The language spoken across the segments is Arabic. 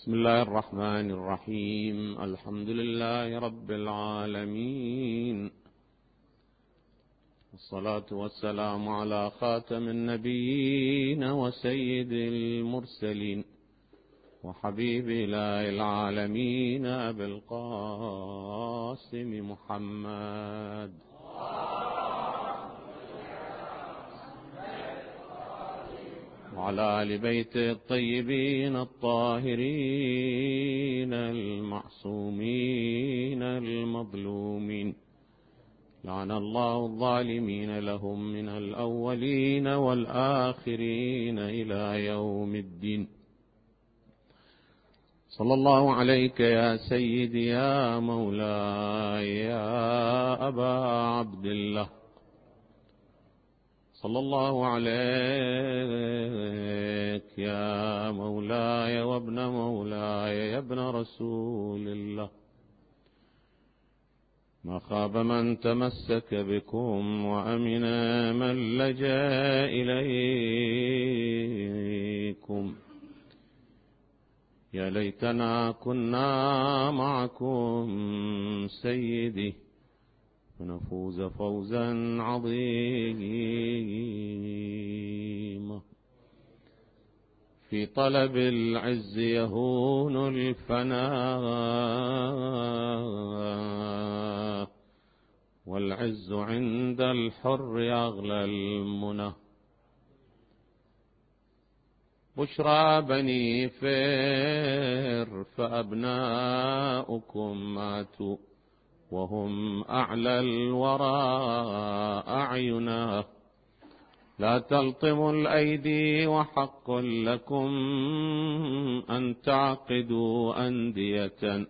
بسم الله الرحمن الرحيم. الحمد لله رب العالمين، والصلاة والسلام على خاتم النبيين وسيد المرسلين وحبيب إله العالمين أبي القاسم محمد وعلى آل بيته الطيبين الطاهرين المعصومين المظلومين، لعن الله الظالمين لهم من الأولين والآخرين إلى يوم الدين. صلى الله عليك يا سيدي يا مولاي يا أبا عبد الله، صلى الله عليك يا مولاي وابن مولاي يا ابن رسول الله. ما خاب من تمسك بكم وأمن من لجأ إليكم. يا ليتنا كنا معكم سيدي ونفوز فوزا عظيما. في طلب العز يهون الفناء، والعز عند الحر أغلى المنى. بشرى بني فر فأبناؤكم ماتوا وهم أعلى الورى أعينا. لا تلطموا الأيدي وحق لكم أن تعقدوا أندية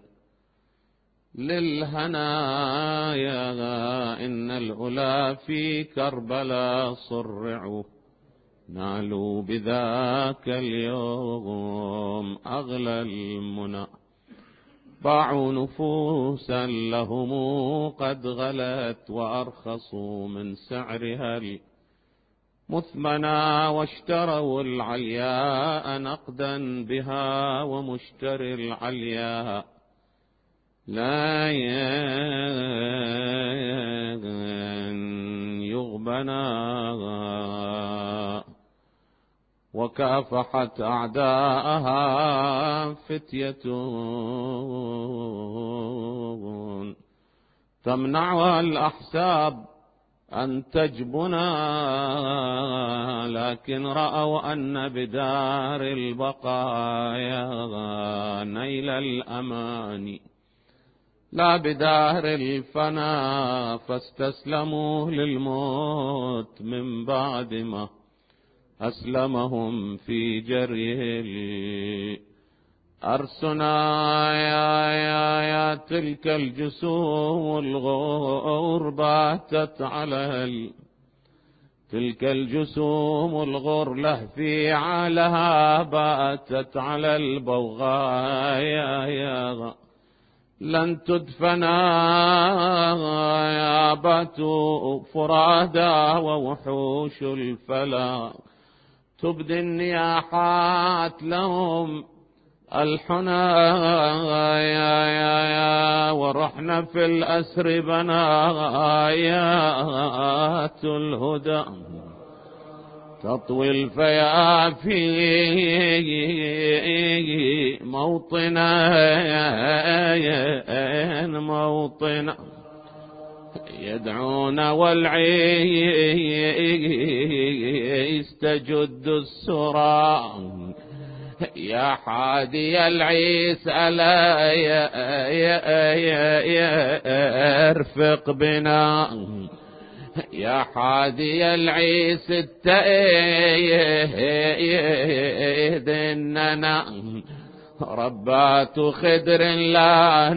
للهنايا. إن الأولى في كربلاء صرعوا نالوا بذاك اليوم أغلى المنى. باعوا نفوسا لهم قد غلت وأرخصوا من سعرها المثمنى، واشتروا العلياء نقدا بها ومشتري العلياء لا يغبنا. وكافحت أعداءها فتية تمنعها الأحساب أن تجبنا، لكن رأوا أن بدار البقايا نيل الأمان لا بدار الفنا، فاستسلموا للموت من بعد ما أسلمهم في جريه الأرسنا. يا تلك الجسوم الغور باتت على تلك الجسوم الغر لهفي علها باتت على البوغايا. لن تدفنا يا باتوا فرادا ووحوش الفلا تبدي النياحات لهم الحنايا. ورحنا في الأسر بنايات الهدى تطوي الفيافي موطنا يدعون والعيس تجد السرى. يا حادي العيس ألا يرفق بنا. يا حادي العيس التأيد إننا ربات خدر لا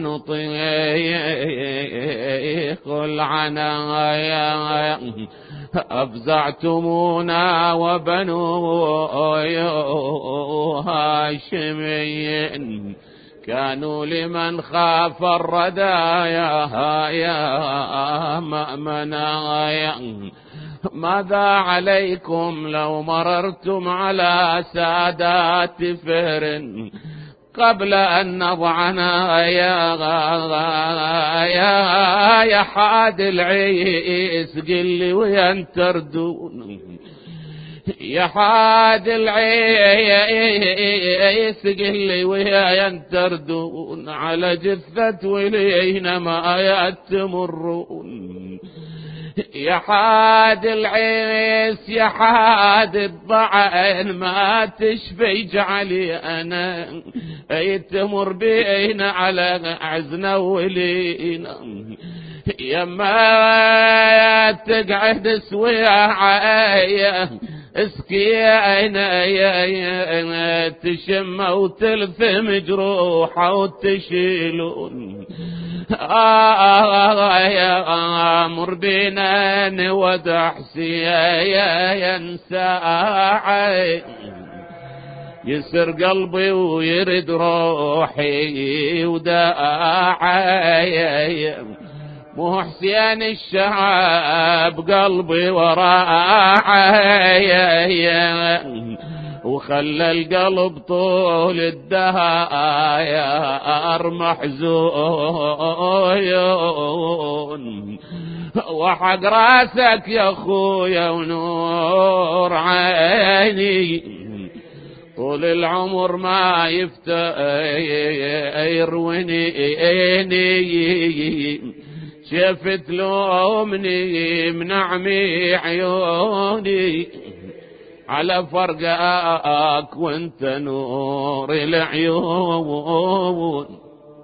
نطيق العنايا. أفزعتمونا وبنو هاشمي كانوا لمن خاف الردايا يا مأمنايا. ماذا عليكم لو مررتم على سادات فهر قبل أن نضعنا يا حاد العيس قل لي وين تردون، يا حاد العيس قل لي وين تردون، على جثة ولينا ما يتمرون. يا حاد العيس يا حاد الضعن ما تشفي اجعلي انا تمر بينا على عزنا ولينا، يما تقعد سويعة اسكينا يا تشم وتلثم جروحه وتشيلون، يا مر بينا نودع سيا ينسى يسر قلبي ويرد روحي وداعي، مو حسين الشعب قلبي وراعي، وخلى القلب طول الدهاير محزون، وحق راسك يا اخويا ونور عيني، طول العمر ما يرويني، شفت لومني منعمي عيوني، على فرقك وانت نور العيون.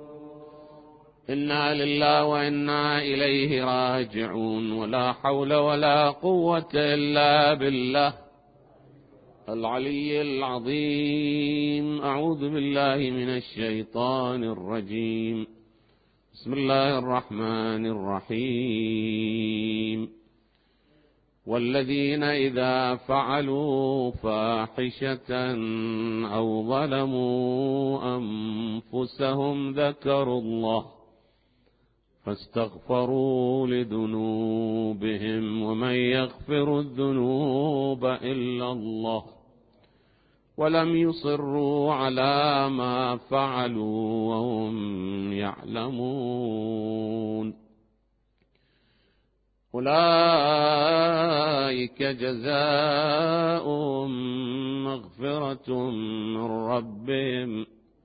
إنا لله وإنا إليه راجعون، ولا حول ولا قوة إلا بالله العلي العظيم. أعوذ بالله من الشيطان الرجيم. بسم الله الرحمن الرحيم. والذين إذا فعلوا فاحشة أو ظلموا أنفسهم ذكروا الله فاستغفروا لذنوبهم ومن يغفر الذنوب إلا الله ولم يصروا على ما فعلوا وهم يعلمون، أولئك جزاؤهم مغفرة من ربهم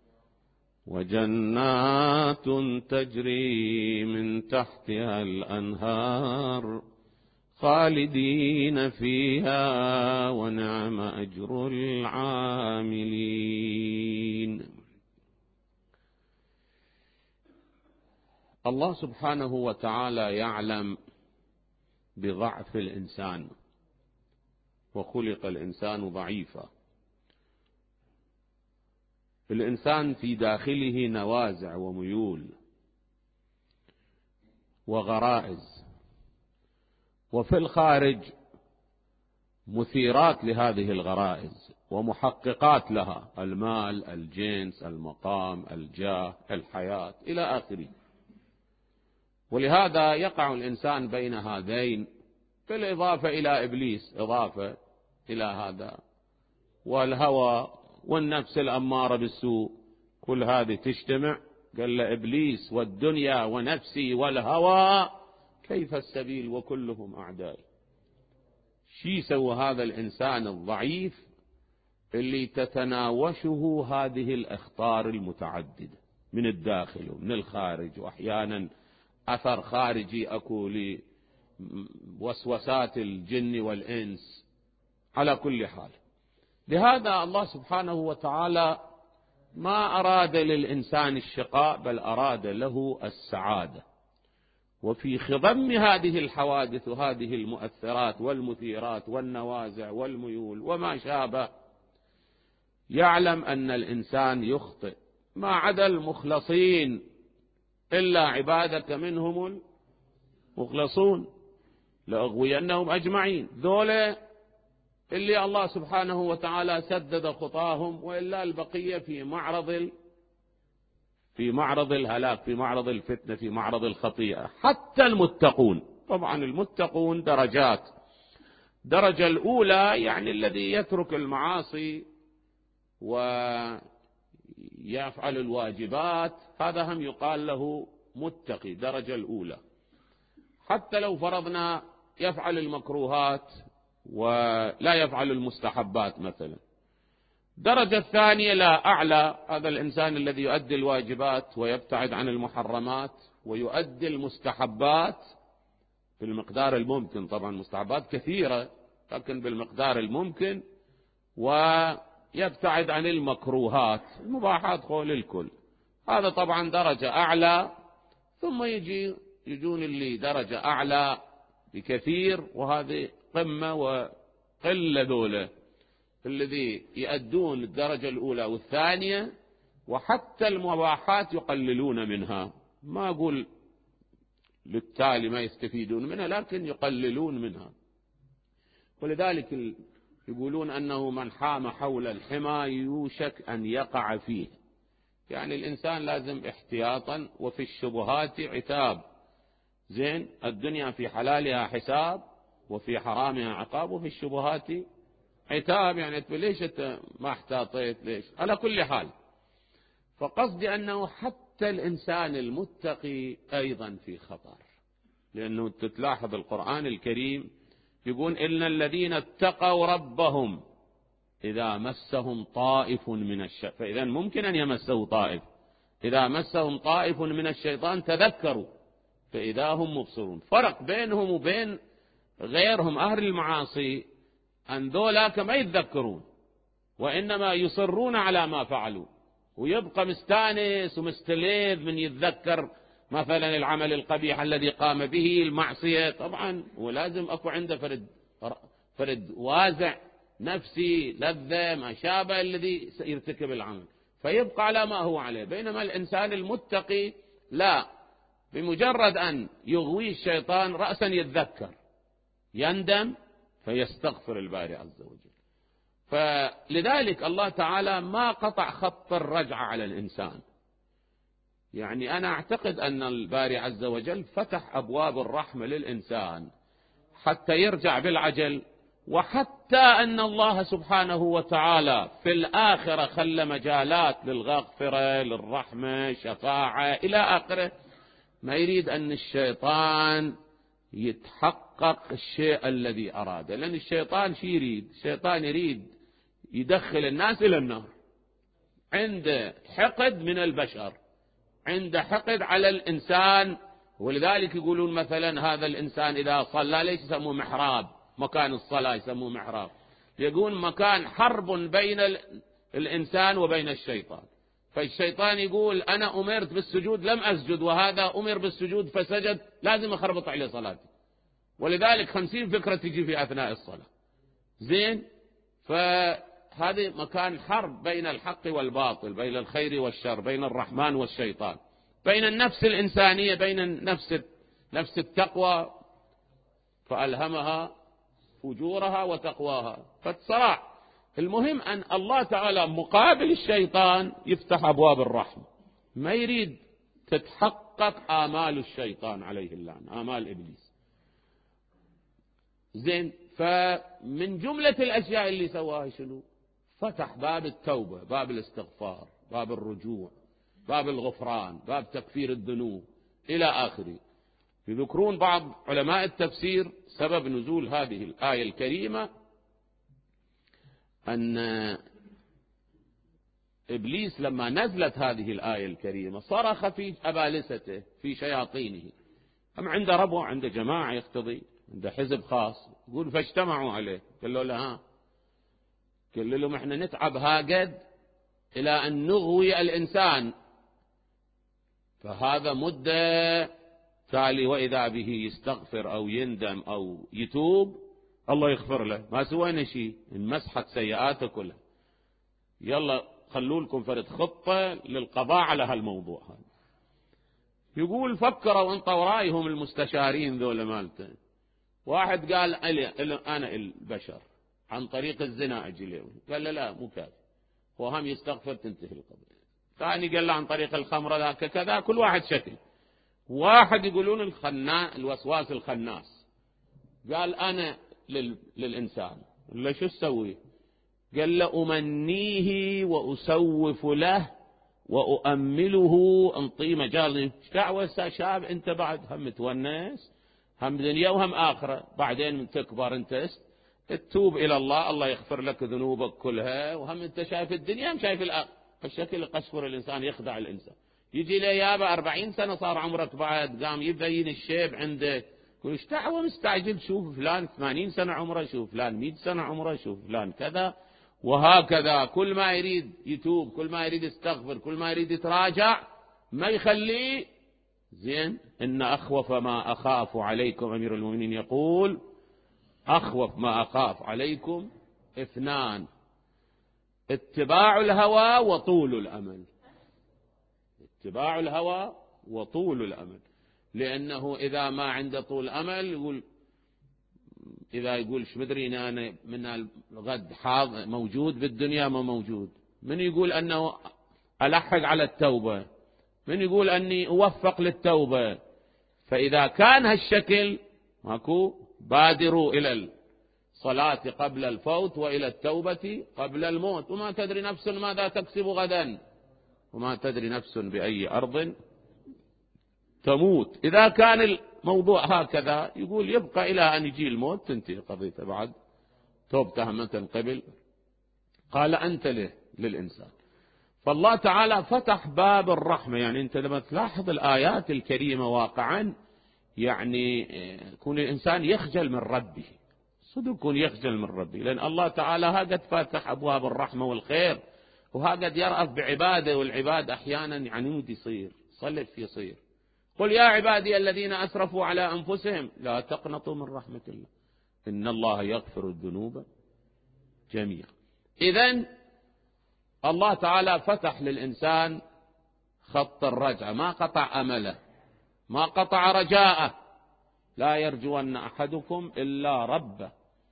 وجنات تجري من تحتها الأنهار خالدين فيها ونعم أجر العاملين. الله سبحانه وتعالى يعلم بضعف الإنسان، وخلق الإنسان ضعيفا. الإنسان في داخله نوازع وميول وغرائز، وفي الخارج مثيرات لهذه الغرائز ومحققات لها، المال، الجنس، المقام، الجاه، الحياة إلى آخره. ولهذا يقع الإنسان بين هذين، بالإضافة إلى إبليس، إضافة إلى هذا، والهوى والنفس الأمارة بالسوء، كل هذه تجتمع. قال إبليس والدنيا ونفسي والهوى كيف السبيل وكلهم أعداء. شي سوى هذا الإنسان الضعيف اللي تتناوشه هذه الأخطار المتعددة من الداخل ومن الخارج، وأحيانا أثر خارجي أكو لوسوسات الجن والإنس. على كل حال، لهذا الله سبحانه وتعالى ما أراد للإنسان الشقاء، بل أراد له السعادة. وفي خضم هذه الحوادث وهذه المؤثرات والمثيرات والنوازع والميول وما شابه، يعلم أن الإنسان يخطئ، ما عدا المخلصين إلا عبادك منهم المخلصون لأغوينهم أجمعين. ذولا اللي الله سبحانه وتعالى سدد خطاهم، وإلا البقية في معرض الهلاك، في معرض الفتنة، في معرض الخطيئة. حتى المتقون، طبعا المتقون درجات. درجة الأولى يعني الذي يترك المعاصي ويعمل يفعل الواجبات، هذا هم يقال له متقي درجة الأولى. حتى لو فرضنا يفعل المكروهات ولا يفعل المستحبات مثلا. درجة الثانية لا أعلى، هذا الإنسان الذي يؤدي الواجبات ويبتعد عن المحرمات ويؤدي المستحبات بالمقدار الممكن، طبعا مستحبات كثيرة لكن بالمقدار الممكن، ويبتعد عن المكروهات، المباحات قول الكل، هذا طبعا درجة أعلى. ثم يجون اللي درجة أعلى بكثير، وهذه قمة وقلة ذولا الذي يؤدون الدرجة الأولى والثانية، وحتى المباحات يقللون منها، ما أقول بالتالي ما يستفيدون منها لكن يقللون منها. ولذلك يقولون أنه من حام حول الحمى يوشك أن يقع فيه، يعني الإنسان لازم احتياطا، وفي الشبهات عتاب. زين، الدنيا في حلالها حساب وفي حرامها عقاب، وفي الشبهات عتاب، يعني ليش أنت ما احتاطيت ليش؟ على كل حال، فقصدي أنه حتى الإنسان المتقي أيضا في خطر، لأنه تلاحظ القرآن الكريم يقول إن الذين اتقوا ربهم إذا مسهم طائف من الشيطان، فإذا ممكن أن يمسه طائف، إذا مسهم طائف من الشيطان تذكروا فإذا هم مبصرون. فرق بينهم وبين غيرهم أهل المعاصي أن ذولاك ما يتذكرون وإنما يصرون على ما فعلوا، ويبقى مستانس ومستلذ من يتذكر مثلا العمل القبيح الذي قام به، المعصية طبعا، ولازم أكو عنده فرد وازع نفسي لذة ما شابه الذي يرتكب العمل، فيبقى على ما هو عليه. بينما الإنسان المتقي لا، بمجرد أن يغوي الشيطان رأسا يتذكر، يندم فيستغفر الباري عز وجل. فلذلك الله تعالى ما قطع خط الرجعة على الإنسان. يعني أنا أعتقد أن الباري عز وجل فتح أبواب الرحمة للإنسان حتى يرجع بالعجل، وحتى أن الله سبحانه وتعالى في الآخرة خلى مجالات للغفرة للرحمة شفاعة إلى آخره. ما يريد أن الشيطان يتحقق الشيء الذي أراده، لأن الشيطان شي يريد؟ الشيطان يريد يدخل الناس إلى النار، عنده حقد من البشر، عنده حقد على الإنسان. ولذلك يقولون مثلا هذا الإنسان إذا صلى ليش يسموه محراب؟ مكان الصلاة يسموه محراب، يقول مكان حرب بين الإنسان وبين الشيطان. فالشيطان يقول أنا أمرت بالسجود لم أسجد، وهذا أمر بالسجود فسجد، لازم أخربط عليه صلاتي. ولذلك 50 فكرة تجي في أثناء الصلاة. زين، فهذه مكان حرب بين الحق والباطل، بين الخير والشر، بين الرحمن والشيطان، بين النفس الإنسانية، بين نفس التقوى فألهمها فجورها وتقواها، فالصراع. المهم أن الله تعالى مقابل الشيطان يفتح أبواب الرحمة، ما يريد تتحقق آمال الشيطان عليه اللعنة، آمال إبليس. زين، فمن جملة الأشياء اللي سواها شنو؟ فتح باب التوبة، باب الاستغفار، باب الرجوع، باب الغفران، باب تكفير الذنوب إلى آخره. يذكرون بعض علماء التفسير سبب نزول هذه الآية الكريمة أن إبليس لما نزلت هذه الآية الكريمة صرخ في أبالسته في شياطينه، هم عنده ربع، عنده جماعة يقتضي، عنده حزب خاص، يقول فاجتمعوا عليه. قال له ها، قال لهم احنا نتعب هاقد إلى أن نغوي الإنسان، فهذا مدة تالي وإذا به يستغفر أو يندم أو يتوب الله يغفر له، ما سوينا شيء، انمسحت سيئاته كلها، يلا خلوا لكم فرد خطة للقضاء على هالموضوع هذا. يقول فكروا انت ورايهم المستشارين ذولا مالته، واحد قال أنا البشر عن طريق الزنا أجي له، قال له لا مو كافي، وهم يستغفر تنتهي القضية. ثاني قال له عن طريق الخمر ذاك كذا، كل واحد شكل. واحد يقولون الوسواس الخناس، قال أنا للإنسان، قال له شو تسوي؟ قال له أمنيه وأسوف له وأؤمله أنطي مجال. دعوة شاب أنت بعد هم تونس، هم دنيا وهم آخرة، بعدين من تكبر أنت تتوب إلى الله، الله يغفر لك ذنوبك كلها، وهم أنت شايف الدنيا هم شايف الآخرة. فالشكل قشفر الإنسان، يخدع الإنسان. يجي له يابا 40 سنة صار عمرك بعد، قام يبين الشيب عندك، يقول ايش دعوة مستعجل، شوف فلان 80 سنة عمره، شوف فلان 100 سنة عمره، شوف فلان كذا. وهكذا كل ما يريد يتوب، كل ما يريد يستغفر، كل ما يريد يتراجع، ما يخليه. زين، إن أخوف ما أخاف عليكم، أمير المؤمنين يقول أخوف ما أخاف عليكم 2: اتباع الهوى وطول الأمل. اتباع الهوى وطول الأمل، لأنه إذا ما عنده طول أمل يقول، إذا يقول شمدري أنا من الغد حاضر موجود بالدنيا ما موجود، من يقول أنه ألحق على التوبة، من يقول أني أوفق للتوبة. فإذا كان هالشكل ماكو، بادروا إلى الصلاة قبل الفوت وإلى التوبة قبل الموت، وما تدري نفس ماذا تكسب غدا، وما تدري نفس بأي أرض تموت. إذا كان الموضوع هكذا يقول يبقى إلى أن يجي الموت تنتهي قضيته، بعد توبته ما تنقبل. قال أنت للإنسان. فالله تعالى فتح باب الرحمة. يعني أنت لما تلاحظ الآيات الكريمة واقعا، يعني يكون الإنسان يخجل من ربه، صدق يكون يخجل من ربه، لأن الله تعالى هكذا فتح أبواب الرحمة والخير، وهكذا يرأف بعباده، والعباد أحيانا عنيد يصير، صلف يصير. قل يا عبادي الذين أسرفوا على أنفسهم لا تقنطوا من رحمة الله إن الله يغفر الذنوب جميعا. إذن الله تعالى فتح للإنسان خط الرجعة، ما قطع أمله، ما قطع رجاءه، لا يرجون أحدكم إلا ربه.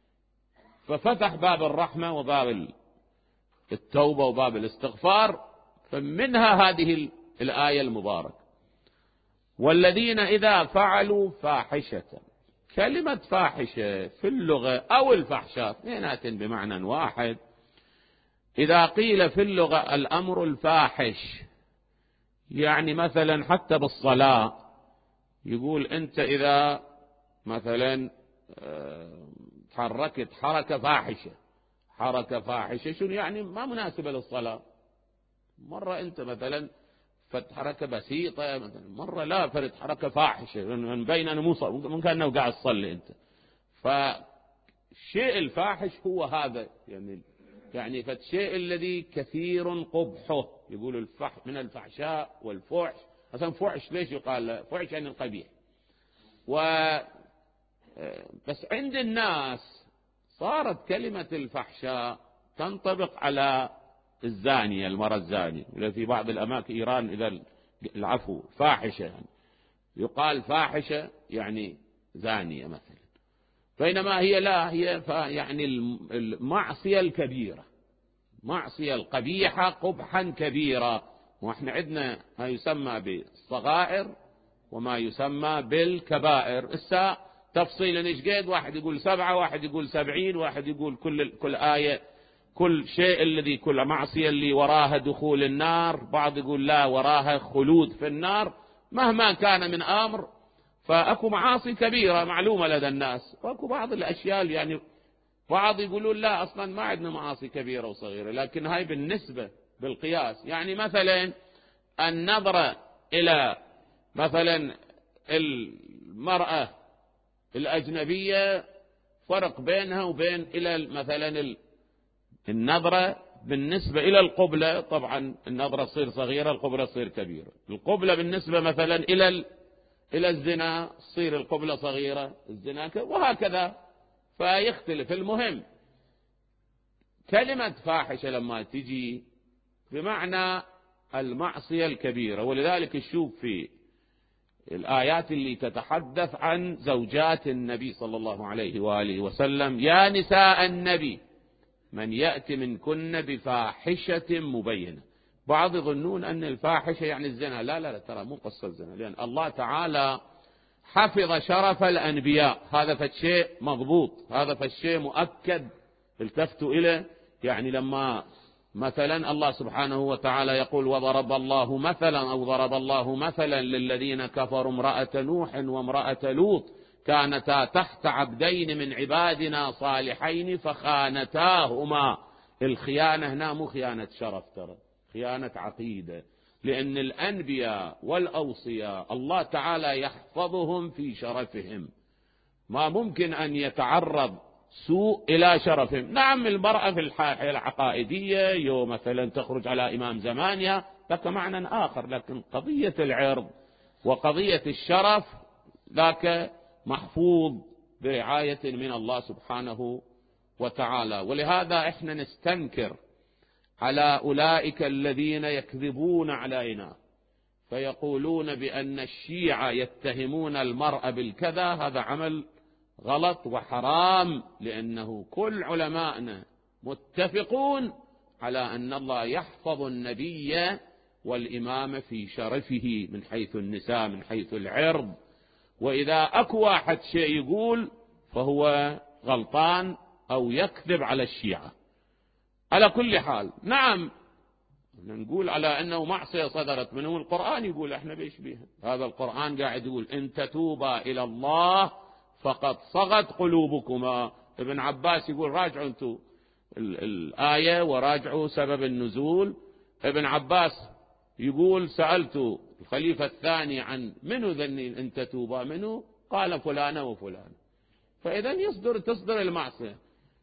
ففتح باب الرحمة وباب التوبة وباب الاستغفار. فمنها هذه الآية المباركة: والذين إذا فعلوا فاحشة. كلمة فاحشة في اللغة أو الفحشاء اثنينات بمعنى واحد. إذا قيل في اللغة الأمر الفاحش، يعني مثلا حتى بالصلاة يقول أنت إذا مثلا تحركت حركة فاحشة، حركة فاحشة شنو يعني؟ ما مناسبة للصلاة. مرة أنت مثلا فرد حركة بسيطة، مثلا مرة لا فرد حركة فاحشة، من بين أنا ممكن أنه قاعد تصلي أنت. فالشيء الفاحش هو هذا، يعني فالشيء الذي كثير قبحه، يقول من الفحشاء والفحش. أصلا فحش ليش يقال فحش؟ يعني القبيح. بس عند الناس صارت كلمة الفحشاء تنطبق على الزانية، المرأة الزانية. في بعض الأماكن إيران إذا العفو فاحشة، يعني يقال فاحشة يعني زانية مثلا، بينما هي لا، هي يعني المعصية الكبيرة، معصية القبيحة قبحا كبيرة. وإحنا عندنا ما يسمى بالصغائر وما يسمى بالكبائر. تفصيلا إيش قد، واحد يقول 7، واحد يقول 70، واحد يقول كل آية كل شيء الذي كل معصية اللي وراها دخول النار، بعض يقول لا وراها خلود في النار. مهما كان من أمر، فأكو معاصي كبيرة معلومة لدى الناس، وأكو بعض الأشياء يعني بعض يقولون لا أصلا ما عندنا معاصي كبيرة وصغيرة، لكن هاي بالنسبة بالقياس. يعني مثلا النظرة إلى مثلا المرأة الأجنبية، فرق بينها وبين إلى مثلا النظرة بالنسبة إلى القبلة. طبعا النظرة تصير صغيرة، القبلة تصير كبيرة. القبلة بالنسبة مثلا إلى الزنا تصير القبلة صغيرة، الزنا وهكذا، فيختلف. المهم كلمة فاحشة لما تجي بمعنى المعصية الكبيرة. ولذلك نشوف في الآيات اللي تتحدث عن زوجات النبي صلى الله عليه وآله وسلم: يا نساء النبي من يأتي منكن بفاحشة مبينة. بعض يظنون أن الفاحشة يعني الزنا، لا لا لا، ترى مو قصة الزنا، لأن الله تعالى حفظ شرف الأنبياء. هذا فالشيء مضبوط، هذا فالشيء مؤكد، التفتوا إليه. يعني لما مثلا الله سبحانه وتعالى يقول وضرب الله مثلا أو ضرب الله مثلا للذين كفروا امرأة نوح وامرأة لوط كانتا تحت عبدين من عبادنا صالحين فخانتاهما. الخيانة هنا مو خيانة شرف، ترى خيانة عقيدة، لأن الأنبياء والأوصياء الله تعالى يحفظهم في شرفهم، ما ممكن أن يتعرض سوء إلى شرفهم. نعم المرأة في الحالة العقائدية يوم مثلا تخرج على إمام زمانها لك معنى آخر، لكن قضية العرض وقضية الشرف ذاك محفوظ برعاية من الله سبحانه وتعالى. ولهذا احنا نستنكر على أولئك الذين يكذبون علينا فيقولون بأن الشيعة يتهمون المرأة بالكذا، هذا عمل غلط وحرام، لأنه كل علماءنا متفقون على أن الله يحفظ النبي والإمام في شرفه من حيث النساء من حيث العرض. وإذا أكو واحد شيء يقول فهو غلطان أو يكذب على الشيعة. على كل حال نعم نقول على أنه معصية صدرت منه، القرآن يقول احنا بيش بيها، هذا القرآن قاعد يقول إن تتوبا إلى الله فقد صغت قلوبكما. ابن عباس يقول راجعوا انتم الآية وراجعوا سبب النزول. ابن عباس يقول سألت الخليفة الثاني عن منو ذني إن تتوبا منه، قال فلانة وفلانة. فإذا تصدر المعصية.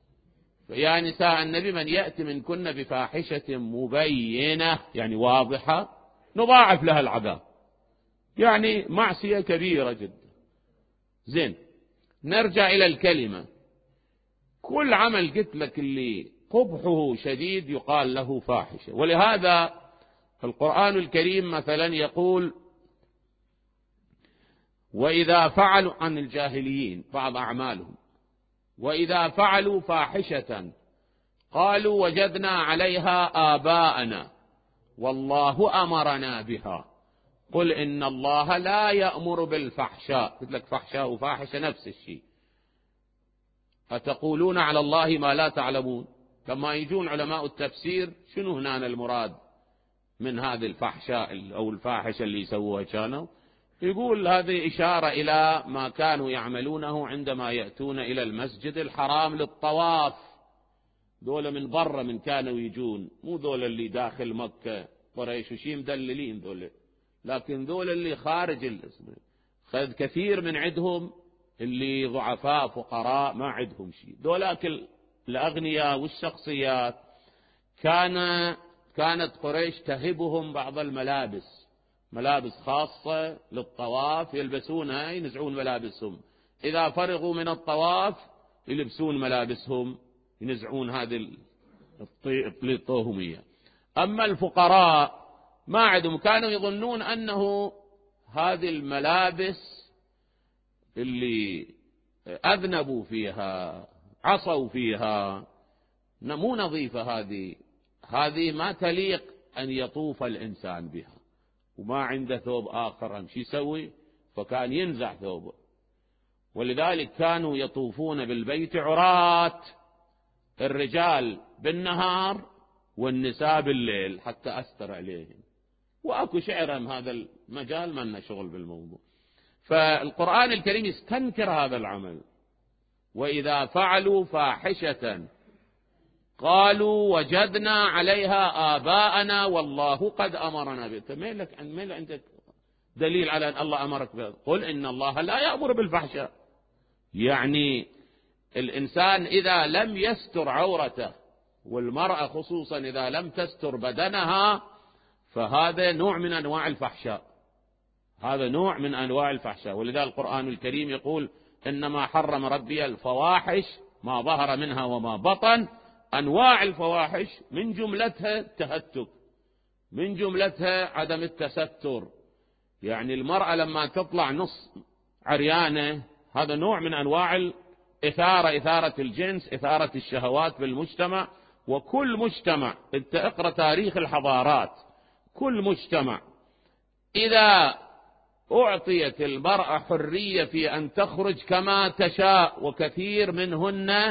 يا نساء النبي من يأتي منكن بفاحشة مبينة يعني واضحة نضاعف لها العذاب، يعني معصية كبيرة جدا. زين نرجع إلى الكلمة. كل عمل قلت لك اللي قبحه شديد يقال له فاحشة. ولهذا القرآن الكريم مثلا يقول وإذا فعلوا عن الجاهليين بعض أعمالهم وإذا فعلوا فاحشة قالوا وجدنا عليها آباءنا والله أمرنا بها قل إن الله لا يأمر بالفحشاء. قلت لك فحشاء وفاحشة نفس الشيء. أتقولون على الله ما لا تعلمون. لما يجون علماء التفسير شنو هنا المراد من هذه الفحشاء أو الفاحشة اللي يسووها؟ كانوا يقول هذه إشارة إلى ما كانوا يعملونه عندما يأتون إلى المسجد الحرام للطواف. دول من برا من كانوا يجون، مو دول اللي داخل مكة قريش وشي مدللين دول، لكن دول اللي خارج الاسم. كثير من عندهم اللي ضعفاء فقراء ما عندهم شيء. دولاك الأغنياء والشخصيات كانت قريش تهبهم بعض الملابس، ملابس خاصة للطواف يلبسونها، ينزعون ملابسهم. إذا فرغوا من الطواف يلبسون ملابسهم، ينزعون هذه الطوهمية. أما الفقراء ما عندهم، كانوا يظنون أنه هذه الملابس اللي أذنبوا فيها عصوا فيها مو نظيفة، هذه ما تليق أن يطوف الإنسان بها، وما عنده ثوب آخر شو يسوي؟ فكان ينزع ثوبه. ولذلك كانوا يطوفون بالبيت عراة، الرجال بالنهار والنساء بالليل حتى أستر عليهم. وأكو شعر هذا المجال ما لنا شغل بالموضوع. فالقرآن الكريم يستنكر هذا العمل. وإذا فعلوا فاحشة قالوا وجدنا عليها آباءنا والله قد أمرنا به. ميل عندك دليل على أن الله أمرك به؟ قل إن الله لا يأمر بالفحشاء. يعني الإنسان إذا لم يستر عورته، والمرأة خصوصا إذا لم تستر بدنها، فهذا نوع من أنواع الفحشاء، هذا نوع من أنواع الفحشاء. ولذا القرآن الكريم يقول إنما حرم ربي الفواحش ما ظهر منها وما بطن. أنواع الفواحش من جملتها التهتك، من جملتها عدم التستر. يعني المرأة لما تطلع نص عريانة هذا نوع من أنواع الإثارة، إثارة الجنس، إثارة الشهوات بالمجتمع. وكل مجتمع انت اقرأ تاريخ الحضارات، كل مجتمع إذا أعطيت المرأة حرية في أن تخرج كما تشاء، وكثير منهن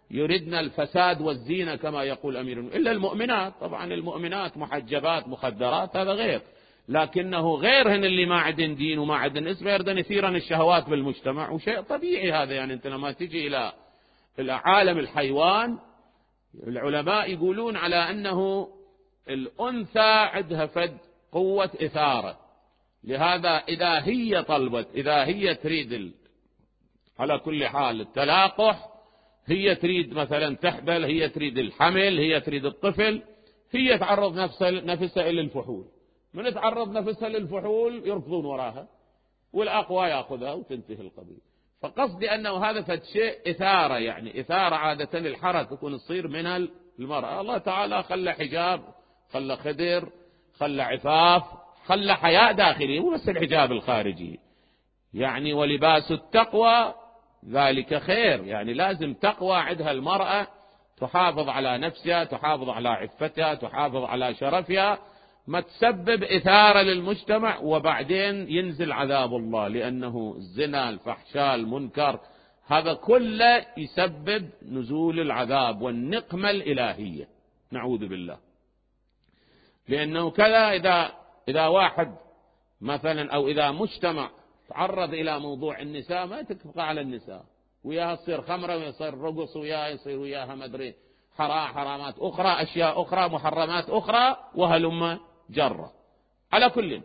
يردن الفساد والزينة كما يقول أمير المؤمنين، إلا المؤمنات. طبعا المؤمنات محجبات مخدرات هذا غير، لكنه غيرهن اللي ما عندن دين وما عندن اسم يردن يثيرن الشهوات بالمجتمع، وشيء طبيعي هذا. يعني أنت لما تجي إلى عالم الحيوان، العلماء يقولون على أنه الأنثى عندها فد قوة إثارة، لهذا إذا هي طلبت، إذا هي تريد على كل حال التلاقح، هي تريد مثلا تحبل، هي تريد الحمل، هي تريد الطفل، هي تعرض نفسها إلى الفحول. من تعرض نفسها للفحول يركضون وراها، والأقوى يأخذها وتنتهي القضية. فقصدي أنه هذا فد شيء إثارة، يعني إثارة عادة الحركة تكون تصير من المرأة. الله تعالى خلى حجاب، خلى خدر، خلى عفاف، خلى حياء داخلي، مو بس الحجاب الخارجي. يعني ولباس التقوى ذلك خير، يعني لازم تقوى عندها المرأة، تحافظ على نفسها، تحافظ على عفتها، تحافظ على شرفها، ما تسبب إثارة للمجتمع وبعدين ينزل عذاب الله. لأنه الزنا، الفحشاء، المنكر، هذا كله يسبب نزول العذاب والنقمة الإلهية، نعوذ بالله. لأنه كذا إذا واحد مثلا أو إذا مجتمع تعرض إلى موضوع النساء، ما تبقى على النساء، وياها تصير خمرة، ويصير رقص، وياها يصير وياها مدري حرامات أخرى، أشياء أخرى، محرمات أخرى، وهلم جرة. على كل،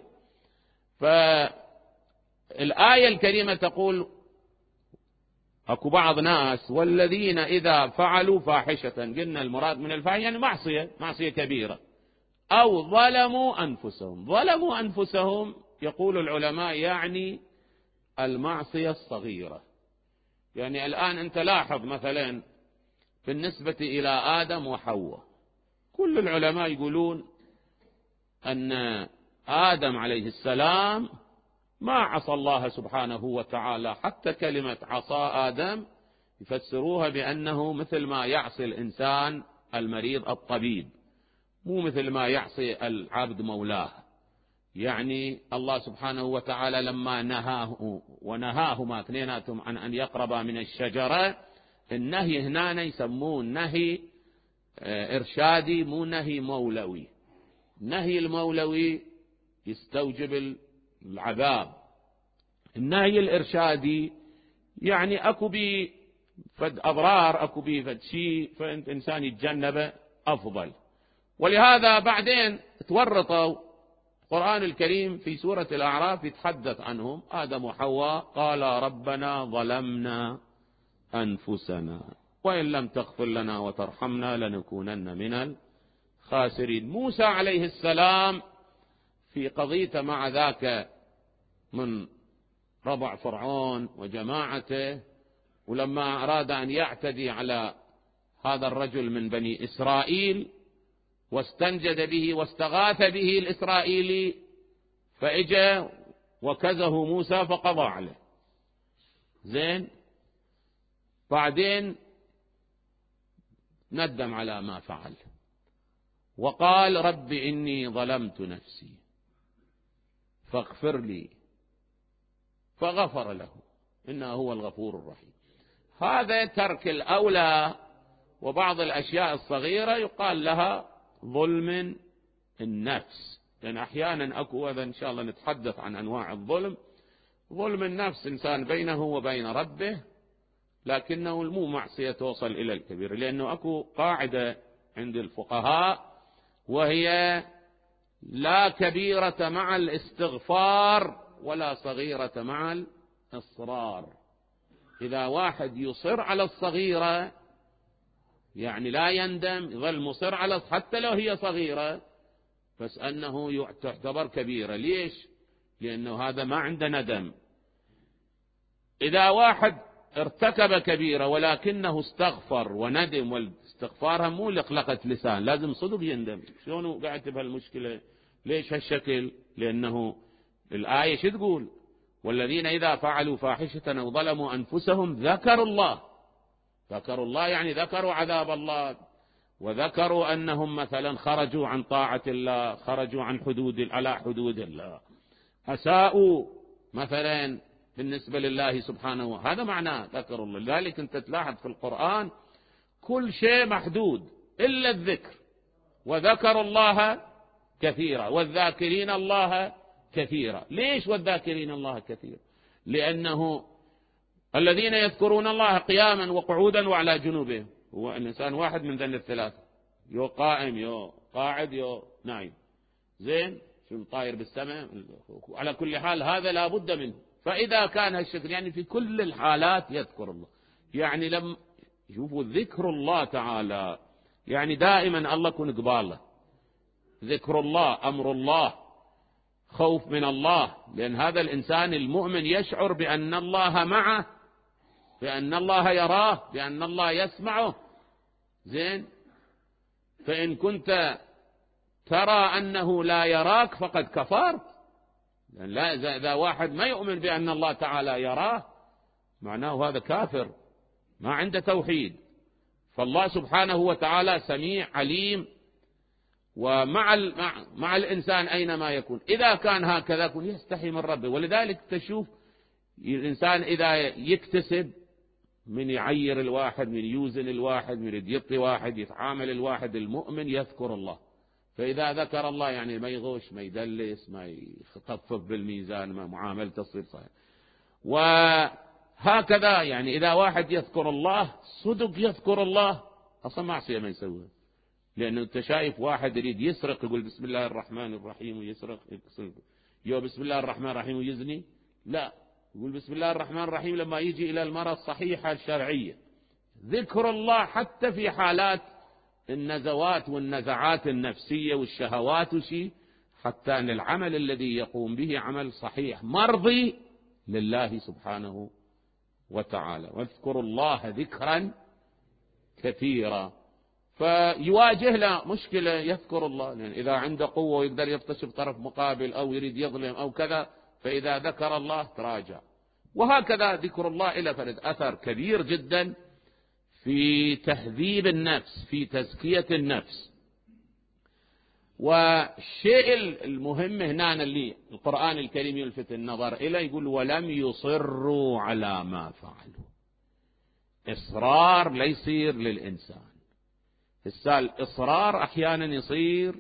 فالآية الكريمة تقول أكو بعض ناس والذين إذا فعلوا فاحشة، قلنا المراد من الفاحشة يعني معصية كبيرة، أو ظلموا أنفسهم، يقول العلماء يعني المعصية الصغيرة. يعني الآن أنت لاحظ مثلا بالنسبة إلى آدم وحواء، كل العلماء يقولون أن آدم عليه السلام ما عصى الله سبحانه وتعالى، حتى كلمة عصى آدم يفسروها بأنه مثل ما يعصي الإنسان المريض الطبيب، مو مثل ما يعصي العبد مولاه. يعني الله سبحانه وتعالى لما نهاهما اثنيناتهم عن أن يقربا من الشجرة، النهي هنا يسمون نهي إرشادي، مو نهي مولوي. النهي المولوي يستوجب العذاب، النهي الإرشادي يعني أكو بي فد أضرار، أكو بي فد شيء، فأنت إنسان يتجنبه أفضل. ولهذا بعدين تورطوا القرآن الكريم في سورة الأعراف يتحدث عنهم، آدم وحواء، قال ربنا ظلمنا أنفسنا وإن لم تغفر لنا وترحمنا لنكونن من الخاسرين. موسى عليه السلام في قضيته مع ذاك من ربع فرعون وجماعته، ولما أراد أن يعتدي على هذا الرجل من بني إسرائيل واستنجد به واستغاث به الإسرائيلي، فإجا وكزه موسى فقضى عليه. زين، بعدين ندم على ما فعل وقال رب إني ظلمت نفسي فاغفر لي، فغفر له إنه هو الغفور الرحيم. هذا ترك الأولى، وبعض الأشياء الصغيرة يقال لها ظلم النفس، لأن أحيانا أكو، هذا إن شاء الله نتحدث عن أنواع الظلم. ظلم النفس إنسان بينه وبين ربه، لكنه مو معصية توصل إلى الكبير، لأنه أكو قاعدة عند الفقهاء وهي لا كبيرة مع الاستغفار ولا صغيرة مع الإصرار. إذا واحد يصر على الصغيرة يعني لا يندم، يظل مصر على حتى لو هي صغيرة، بس أنه تعتبر كبيرة. ليش؟ لأنه هذا ما عنده ندم. إذا واحد ارتكب كبيرة ولكنه استغفر وندم، والاستغفار مو لقلقة لسان، لازم صدق يندم. شلون قاعد بهالمشكلة؟ ليش هالشكل؟ لأنه الآية شو تقول؟ والذين إذا فعلوا فاحشة أو ظلموا أنفسهم ذكروا الله، يعني ذكروا عذاب الله، وذكروا أنهم مثلا خرجوا عن طاعة الله، خرجوا عن على حدود الله، أساءوا مثلا بالنسبة لله سبحانه، هذا معناه ذكر الله. لذلك أنت تلاحظ في القرآن كل شيء محدود إلا الذكر، وذكروا الله كثيرا والذاكرين الله كثيرا. ليش والذاكرين الله كثيرا؟ لأنه الذين يذكرون الله قياما وقعودا وعلى جنوبهم، هو الإنسان واحد من ذن الثلاثة، يو قائم يو قاعد يو نايم، زين شو طاير بالسماء، على كل حال هذا لا بد منه. فإذا كان هالشكل يعني في كل الحالات يذكر الله، يعني لم شوفوا ذكر الله تعالى يعني دائما الله يكون قباله، ذكر الله، أمر الله، خوف من الله، لأن هذا الإنسان المؤمن يشعر بأن الله معه، بأن الله يراه، بأن الله يسمعه. زين، فإن كنت ترى أنه لا يراك فقد كفرت، لا إذا واحد ما يؤمن بأن الله تعالى يراه معناه هذا كافر ما عنده توحيد. فالله سبحانه وتعالى سميع عليم، ومع مع الإنسان أينما يكون. إذا كان هكذا يكون يستحي من ربه. ولذلك تشوف الإنسان إذا يكتسب من يعير الواحد، من يوزن الواحد، من يعطي واحد، يتعامل الواحد، المؤمن يذكر الله. فإذا ذكر الله يعني ما يغش، ما يدلس، ما يخفف بالميزان، ما معاملته تصير صحيح. وهكذا يعني إذا واحد يذكر الله صدق يذكر الله، أصلا معصية ما يسويها. لأنه أنت شايف واحد يريد يسرق يقول بسم الله الرحمن الرحيم ويسرق، يو بسم الله الرحمن الرحيم ويزني، لا، يقول بسم الله الرحمن الرحيم لما يجي إلى المرة الصحيحة الشرعية. ذكر الله حتى في حالات النزوات والنزعات النفسية والشهوات وشي، حتى أن العمل الذي يقوم به عمل صحيح مرضي لله سبحانه وتعالى. واذكروا الله ذكرا كثيرا. فيواجه له مشكلة يذكر الله، لأن إذا عنده قوة ويقدر يبطش بطرف مقابل أو يريد يظلم أو كذا، فإذا ذكر الله تراجع. وهكذا ذكر الله إلى فرد أثر كبير جدا في تهذيب النفس، في تزكية النفس. والشيء المهم هنا اللي القرآن الكريم يلفت النظر إليه، يقول ولم يصروا على ما فعلوا. إصرار لا يصير للإنسان. الإصرار أحيانا يصير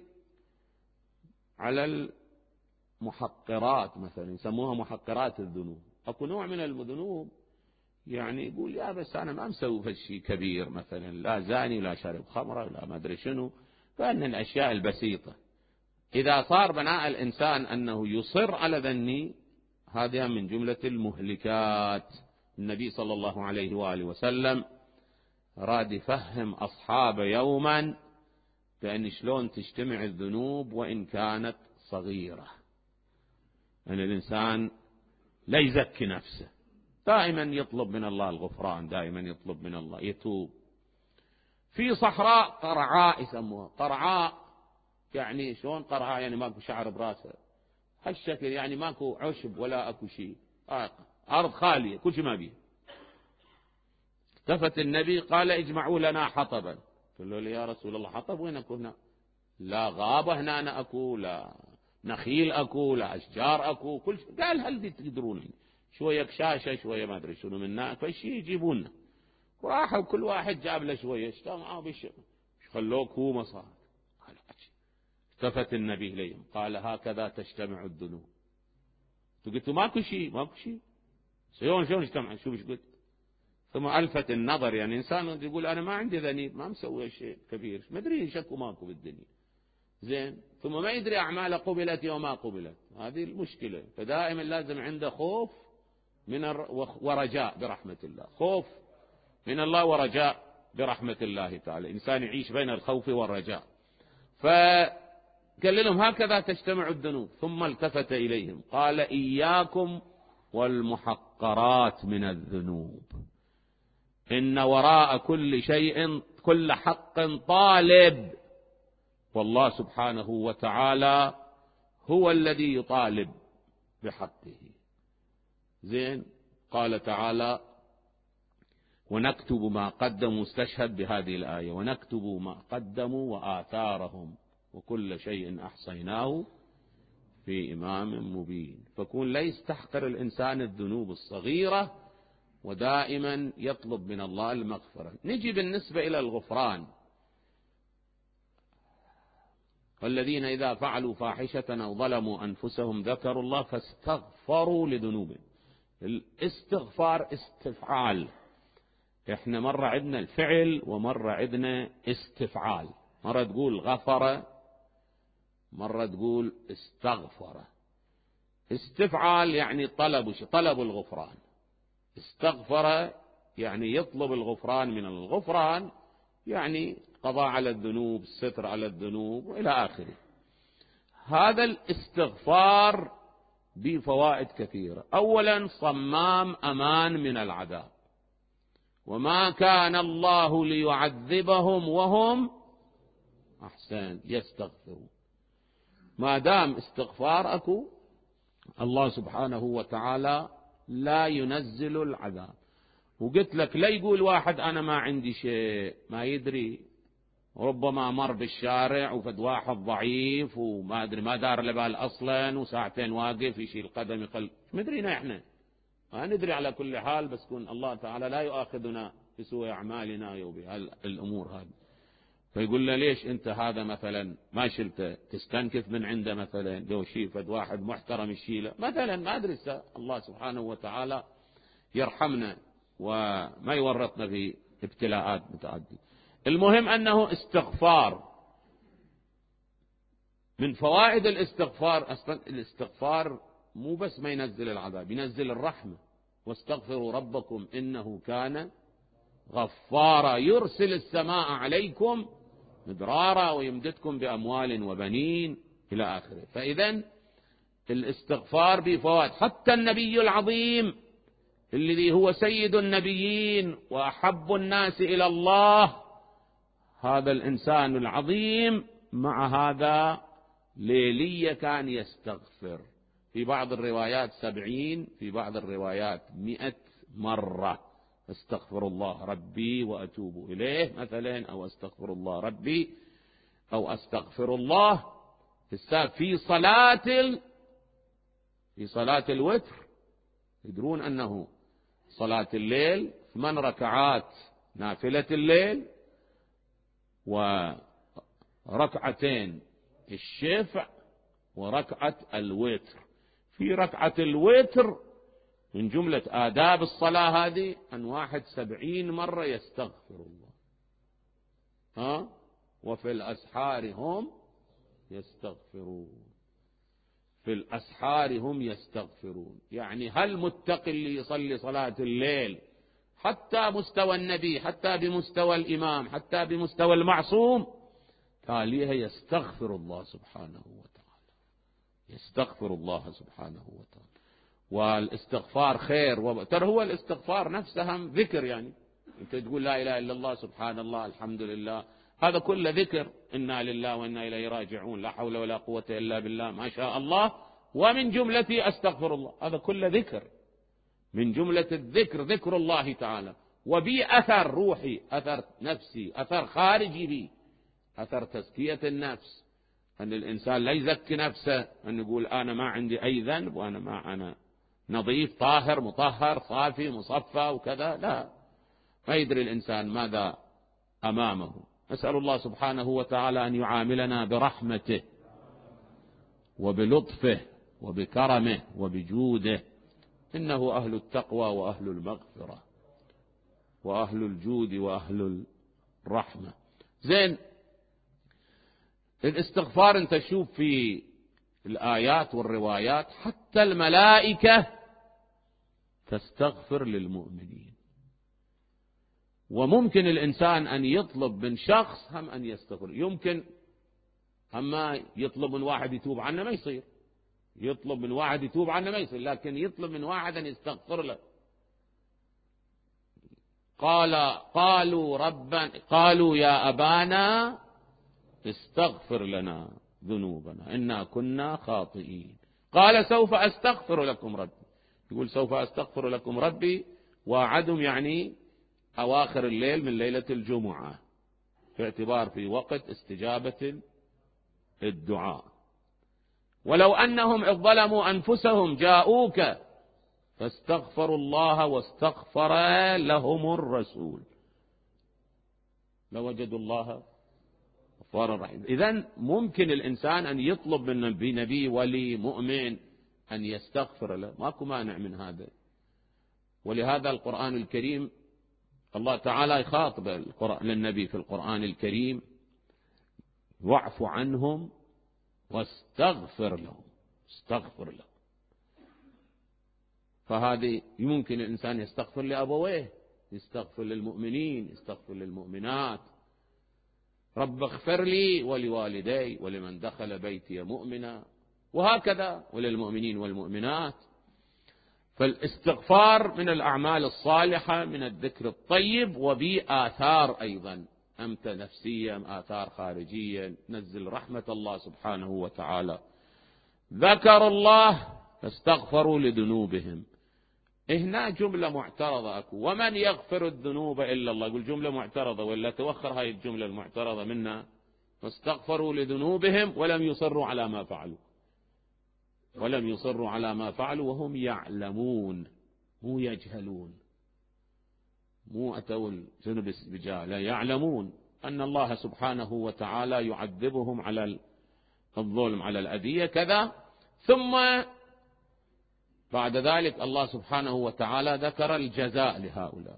على المحقرات، مثلا يسموها محقرات الذنوب. أكو نوع من الذنوب يعني يقول يا بس أنا ما مسوي شيء كبير، مثلا لا زاني لا شرب خمرة لا ما أدري شنو، فأن الأشياء البسيطة. إذا صار بناء الإنسان أنه يصر على ذني، هذه من جملة المهلكات. النبي صلى الله عليه وآله وسلم راد يفهم أصحابه يوما بأن شلون تجتمع الذنوب وإن كانت صغيرة، أن الإنسان لا يزكي نفسه، دائما يطلب من الله الغفران، دائما يطلب من الله يتوب. في صحراء قرعاء يسموها قرعاء، يعني شلون قرعاء؟ يعني ماكو شعر براسه هالشكل، يعني ماكو عشب ولا اكو شيء، أرض خالية كل شيء ما بيه. التفت النبي قال اجمعوا لنا حطبا. قالوا له يا رسول الله حطب وين اكو هنا؟ لا غابة هنا أنا اكو، لا نخيل اكو، لا اشجار اكو، كل شيء. قال هل تقدرون شوية كشاشة شوية ما أدري شنو منا فشي يجيبونه. وراحوا كل واحد جاب له شوية اجتمعوا خلوه كومة صار. التفت النبي إليهم قال هكذا تجتمع الذنوب. قلت ماكو شيء ماكو شيء، شلون اجتمع؟ شوف ايش قلت. ثم ألفت النظر، يعني إنسان يقول أنا ما عندي ذنب، ما مسوي شيء كبير، ما أدري شكو ماكو بالدنيا، زين، ثم ما يدري أعماله قبلت وما قبلت. هذه المشكلة. فدائما لازم عنده خوف من ورجاء برحمة الله، خوف من الله ورجاء برحمة الله تعالى. إنسان يعيش بين الخوف والرجاء. فقال لهم هكذا تجتمع الذنوب. ثم التفت إليهم قال إياكم والمحقرات من الذنوب، إن وراء كل شيء كل حق طالب، والله سبحانه وتعالى هو الذي يطالب بحقه. زين، قال تعالى ونكتب ما قدموا، استشهد بهذه الآية ونكتب ما قدموا وآثارهم وكل شيء أحصيناه في إمام مبين. فكون لا يستحقر الإنسان الذنوب الصغيرة ودائما يطلب من الله المغفرة. نجي بالنسبة إلى الغفران: والذين إذا فعلوا فاحشة أو ظلموا أنفسهم ذكروا الله فاستغفروا لذنوبهم. الاستغفار استفعال، احنا مرة عندنا الفعل ومرة عندنا استفعال، مرة تقول غفر، مرة تقول استغفر. استفعال يعني طلب الغفران، استغفر يعني يطلب الغفران من الغفران، يعني قضاء على الذنوب، الستر على الذنوب وإلى آخره. هذا الاستغفار بفوائد كثيرة. أولا صمام أمان من العذاب، وما كان الله ليعذبهم وهم أحسن يستغفرون. ما دام استغفار أكو، الله سبحانه وتعالى لا ينزل العذاب. وقلت لك لا يقول واحد أنا ما عندي شيء، ما يدري، ربما مر بالشارع وفد واحد ضعيف وما أدري ما دار لبال أصلا وساعتين واقف يشيل قدم يقل، مدرينا إحنا ما ندري. على كل حال بس كون الله تعالى لا يؤاخذنا بسوء أعمالنا وبهالأمور هذه، فيقول له ليش أنت هذا مثلا ما شلته، تستنكف من عنده مثلا، لو شيء فد واحد محترم يشيله مثلا، ما أدري. الله سبحانه وتعالى يرحمنا وما يورطنا في ابتلاءات متعددة. المهم أنه استغفار. من فوائد الاستغفار، أصلا الاستغفار مو بس ما ينزل العذاب، ينزل الرحمة. واستغفروا ربكم إنه كان غفارا يرسل السماء عليكم مدرارا ويمددكم بأموال وبنين إلى آخره. فإذن الاستغفار بفوائد. حتى النبي العظيم الذي هو سيد النبيين وأحب الناس إلى الله، هذا الإنسان العظيم مع هذا ليلية كان يستغفر، في بعض الروايات 70، في بعض الروايات 100 مرة. استغفر الله ربي وأتوب إليه مثلا، أو استغفر الله ربي، أو استغفر الله في صلاة الوتر. يدرون أنه صلاة الليل 8 ركعات نافلة الليل وركعتين الشفع وركعة الوتر. في ركعة الوتر من جملة آداب الصلاة هذه أن واحد 70 مرة يستغفر الله. وفي الأسحار هم يستغفرون، في الأسحار هم يستغفرون. يعني هل متقي اللي يصلي صلاة الليل حتى مستوى النبي، حتى بمستوى الإمام، حتى بمستوى المعصوم، تاليها يستغفر الله سبحانه وتعالى، يستغفر الله سبحانه وتعالى. والاستغفار خير، ترى هو الاستغفار نفسه هم ذكر. يعني انت تقول لا إله إلا الله، سبحان الله، الحمد لله، هذا كله ذكر. إنا لله وإنا إليه راجعون، لا حول ولا قوة إلا بالله، ما شاء الله، ومن جملة أستغفر الله، هذا كله ذكر. من جملة الذكر ذكر الله تعالى، وبي أثر روحي، أثر نفسي، أثر خارجي بي، أثر تزكية النفس. أن الإنسان لا يزكي نفسه أن يقول أنا ما عندي أي ذنب، وأنا ما أنا نظيف طاهر مطهر صافي مصفى وكذا، لا، ما يدري الإنسان ماذا أمامه. نسأل الله سبحانه وتعالى أن يعاملنا برحمته وبلطفه وبكرمه وبجوده، إنه أهل التقوى وأهل المغفرة وأهل الجود وأهل الرحمة. زين، الاستغفار انت شوف في الآيات والروايات حتى الملائكة تستغفر للمؤمنين. وممكن الإنسان أن يطلب من شخص هم أن يستغفر، يمكن أما يطلب من واحد يتوب عنه ما يصير، يطلب من واحد يتوب عنه ما يصير، لكن يطلب من واحد أن يستغفر له. قالوا يا أبانا استغفر لنا ذنوبنا إنا كنا خاطئين، قال سوف أستغفر لكم ربي. يقول سوف أستغفر لكم ربي، وعدم يعني أواخر الليل من ليلة الجمعة، في اعتبار في وقت استجابة الدعاء. ولو أنهم إذ ظلموا أنفسهم جاءوك فاستغفروا الله واستغفر لهم الرسول لوجدوا الله غفورا رحيما. إذن ممكن الإنسان أن يطلب من نبي ولي مؤمن أن يستغفر له، ماكو مانع من هذا. ولهذا القرآن الكريم الله تعالى يخاطب للنبي في القرآن الكريم: واعف عنهم واستغفر لهم. استغفر لهم. فهذه ممكن الإنسان يستغفر لأبويه، يستغفر للمؤمنين، يستغفر للمؤمنات: رب اغفر لي ولوالدي ولمن دخل بيتي مؤمنا، وهكذا وللمؤمنين والمؤمنات. فالاستغفار من الأعمال الصالحة، من الذكر الطيب، وبآثار أيضا أمتى نفسية، آثار خارجية، نزل رحمة الله سبحانه وتعالى. ذكر الله فاستغفروا لذنوبهم. هنا جملة معترضة أكو: ومن يغفر الذنوب إلا الله. يقول جملة معترضة، ولا توخر هاي الجملة المعترضة منا: فاستغفروا لذنوبهم ولم يصروا على ما فعلوا. ولم يصروا على ما فعلوا وهم يعلمون، مو يجهلون، مو أتوا الذنب بجهالة، يعلمون أن الله سبحانه وتعالى يعذبهم على الظلم، على الأذية كذا. ثم بعد ذلك الله سبحانه وتعالى ذكر الجزاء لهؤلاء: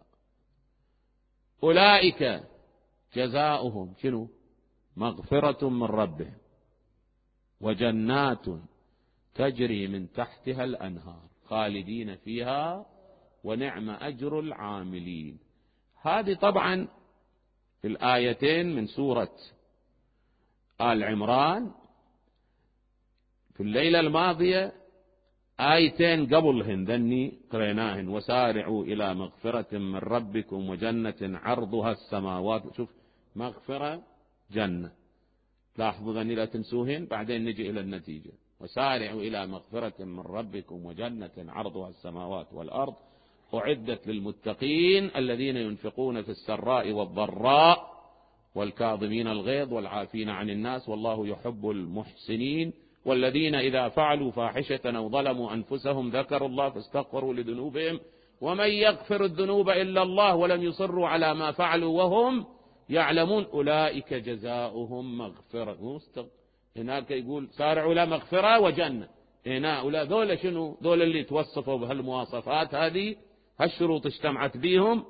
أولئك جزاؤهم شنو؟ مغفرة من ربهم وجنات تجري من تحتها الأنهار خالدين فيها ونعم أجر العاملين. هذه طبعا في الآيتين من سورة آل عمران. في الليلة الماضية آيتين قبلهن ذني قريناهن: وسارعوا إلى مغفرة من ربكم وجنة عرضها السماوات. شوف، مغفرة جنة، لاحظوا ذني لا تنسوهن، بعدين نجي إلى النتيجة: وسارعوا إلى مغفرة من ربكم وجنة عرضها السماوات والأرض أعدت للمتقين الذين ينفقون في السراء والضراء والكاظمين الغيظ والعافين عن الناس والله يحب المحسنين والذين إذا فعلوا فاحشة أو ظلموا أنفسهم ذكروا الله فاستغفروا لذنوبهم ومن يغفر الذنوب إلا الله ولم يصروا على ما فعلوا وهم يعلمون أولئك جزاؤهم مغفرة. هناك يقول سارعوا إلى مغفرة وجنة، هنا أولئك ذول شنو؟ ذول اللي توصفوا بهالمواصفات هذه، هالشروط اجتمعت بهم.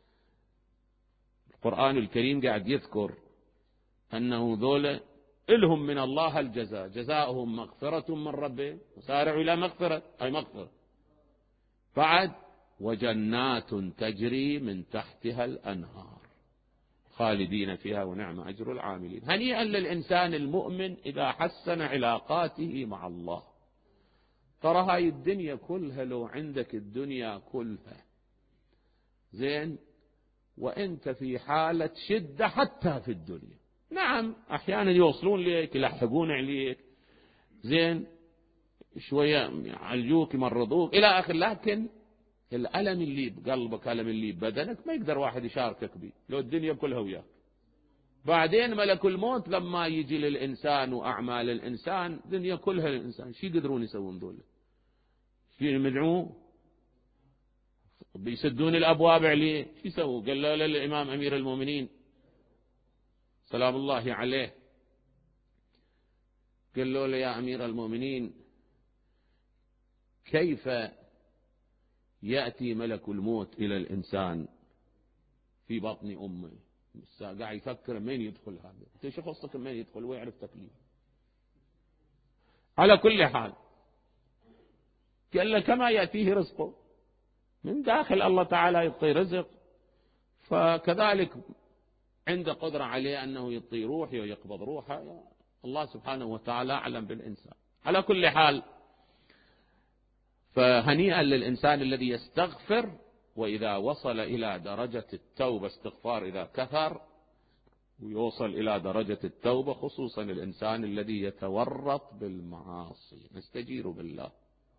القرآن الكريم قاعد يذكر أنه ذول إلهم من الله الجزاء، جزاؤهم مغفرة من ربهم وسارعوا إلى مغفرة، أي مغفرة. بعد وجنات تجري من تحتها الأنهار خالدين فيها ونعم أجر العاملين. هنيئا للإنسان المؤمن إذا حسن علاقاته مع الله. ترى هاي الدنيا كلها، لو عندك الدنيا كلها زين وانت في حالة شدة حتى في الدنيا، نعم أحيانا يوصلون ليك، يلحقون عليك زين، شوية يعالجوك يمرضوك إلى آخر، لكن الألم اللي بقلبك، ألم اللي ببدنك، ما يقدر واحد يشاركك به لو الدنيا كلها وياك. بعدين ملك الموت لما يجي للإنسان وأعمال الإنسان، دنيا كلها للإنسان، شو يقدرون يسوون دول؟ شو يمنعوه؟ بيسدون الأبواب عليه، شو يسووا؟ قال له للإمام أمير المؤمنين سلام الله عليه، قال له يا أمير المؤمنين كيف يأتي ملك الموت إلى الإنسان في بطن أمه؟ قاعد يفكر من يدخل هذا، انت شو خصك من يدخل ويعرف تكليف؟ على كل حال قال له كما يأتيه رزقه من داخل الله تعالى يعطي رزق، فكذلك عنده قدرة عليه أنه يعطي روحه ويقبض روحه، الله سبحانه وتعالى أعلم بالإنسان. على كل حال فهنيئا للإنسان الذي يستغفر، وإذا وصل إلى درجة التوبة، استغفار إذا كثر ويوصل إلى درجة التوبة، خصوصا الإنسان الذي يتورط بالمعاصي، نستجير بالله.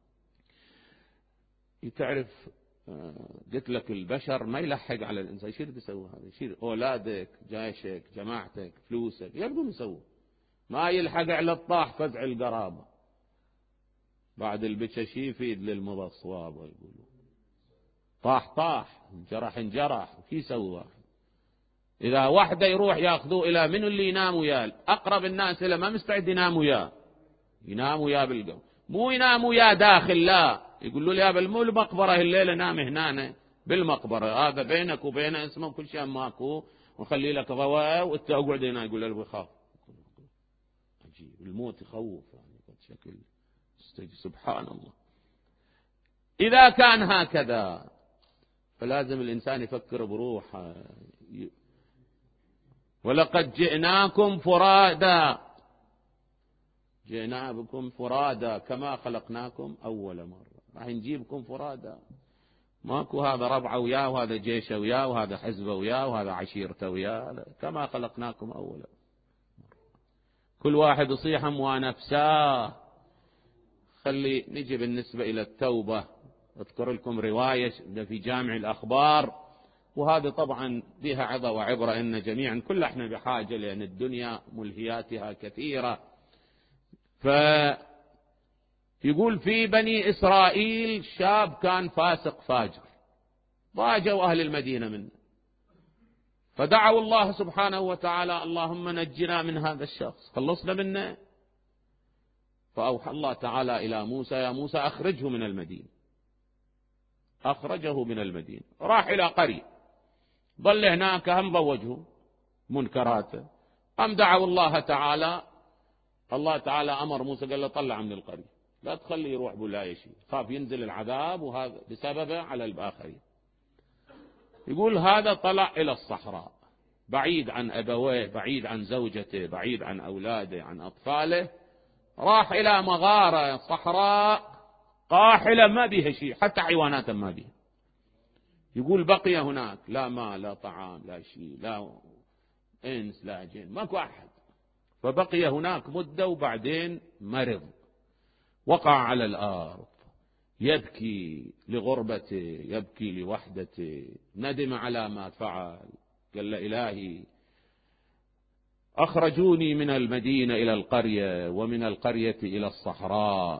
تعرف قلت لك البشر ما يلحق على الإنسان، شو يسوي هذا؟ يشيل أولادك، جيشك، جماعتك، فلوسك، يقدرون يسووا، ما يلحق على الطاح فزع القرابة. بعد البكى يفيد للمبصواب يقولون. طاح انجرح كي يسوي واحد؟ إذا واحدة يروح ياخذوه إلى من اللي ينام وياه؟ أقرب الناس إلى ما مستعد ينام وياه، ينام وياه بالقوم، مو ينام وياه داخل، لا، يقول له يا بالمقبرة الليلة نام هنا بالمقبرة، هذا بينك وبينه اسمه كل شيء ماكو، ونخلي لك ضواء وانت اقعد هنا. يقول له بخاف. عجيب، الموت يخوف يعني بشكل سبحان الله. إذا كان هكذا فلازم الإنسان يفكر بروحه. ولقد جئناكم فرادا، جئنا بكم فرادا كما خلقناكم أول مرة، راح نجيبكم فرادا، ماكو هذا ربعه وياه وهذا جيشه وياه وهذا حزبه وياه وهذا عشيرته وياه، كما خلقناكم أول مرة. كل واحد يصيح ونفساه. خلي نجي بالنسبة إلى التوبة، أذكر لكم رواية في جامع الأخبار، وهذا طبعا بها عظة وعبرة إن جميعا كل احنا بحاجة، لأن الدنيا ملهياتها كثيرة. فيقول في بني إسرائيل شاب كان فاسق فاجر، ضاجوا أهل المدينة منه، فدعوا الله سبحانه وتعالى اللهم نجنا من هذا الشخص، خلصنا منه. فأوحى الله تعالى إلى موسى يا موسى أخرجه من المدينة. أخرجه من المدينة، راح إلى قرية، ظل هناك، هم ضوجه منكراته، هم دعوا الله تعالى. الله تعالى أمر موسى قال له طلع من القرية، لا تخليه يروح بلا شيء، خاف ينزل العذاب وهذا بسببه على الآخرين. يقول هذا طلع إلى الصحراء، بعيد عن أبويه، بعيد عن زوجته، بعيد عن أولاده، عن أطفاله، راح إلى مغارة صحراء قاحلة ما بيها شيء، حتى حيوانات ما بيها. يقول بقي هناك، لا ماء لا طعام لا شيء، لا إنس لا جن، ماكو أحد. فبقي هناك مدة، وبعدين مرض، وقع على الأرض يبكي لغربته، يبكي لوحدته، ندم على ما فعل. قال له إلهي أخرجوني من المدينة إلى القرية، ومن القرية إلى الصحراء.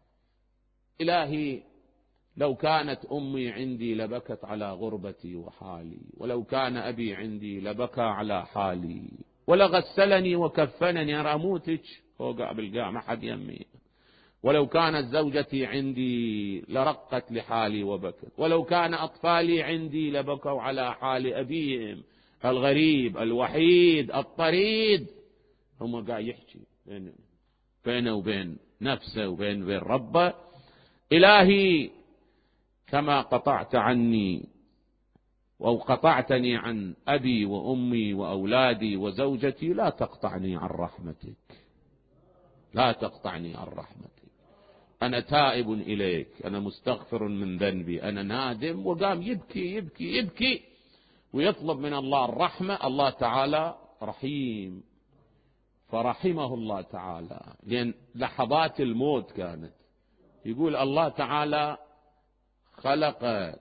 إلهي لو كانت أمي عندي لبكت على غربتي وحالي، ولو كان أبي عندي لبكى على حالي، ولغسلني وكفنني، أنا أموتك فوق بالقاع ما حد يمي، ولو كانت زوجتي عندي لرقت لحالي وبكت، ولو كان أطفالي عندي لبكوا على حال أبيهم الغريب الوحيد الطريد. هم قاعد يحكي بينه وبين نفسه وبين ربه، إلهي كما قطعت عني أو قطعتني عن أبي وأمي وأولادي وزوجتي، لا تقطعني عن رحمتك، لا تقطعني عن رحمتك، أنا تائب إليك، أنا مستغفر من ذنبي، أنا نادم. وقام يبكي يبكي يبكي ويطلب من الله الرحمة. الله تعالى رحيم، فرحمه الله تعالى، لأن لحظات الموت كانت. يقول الله تعالى خلق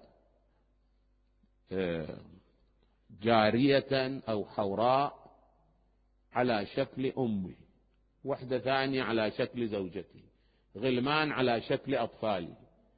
جارية أو حوراء على شكل أمي، واحدة ثانية على شكل زوجتي، غلمان على شكل أطفالي،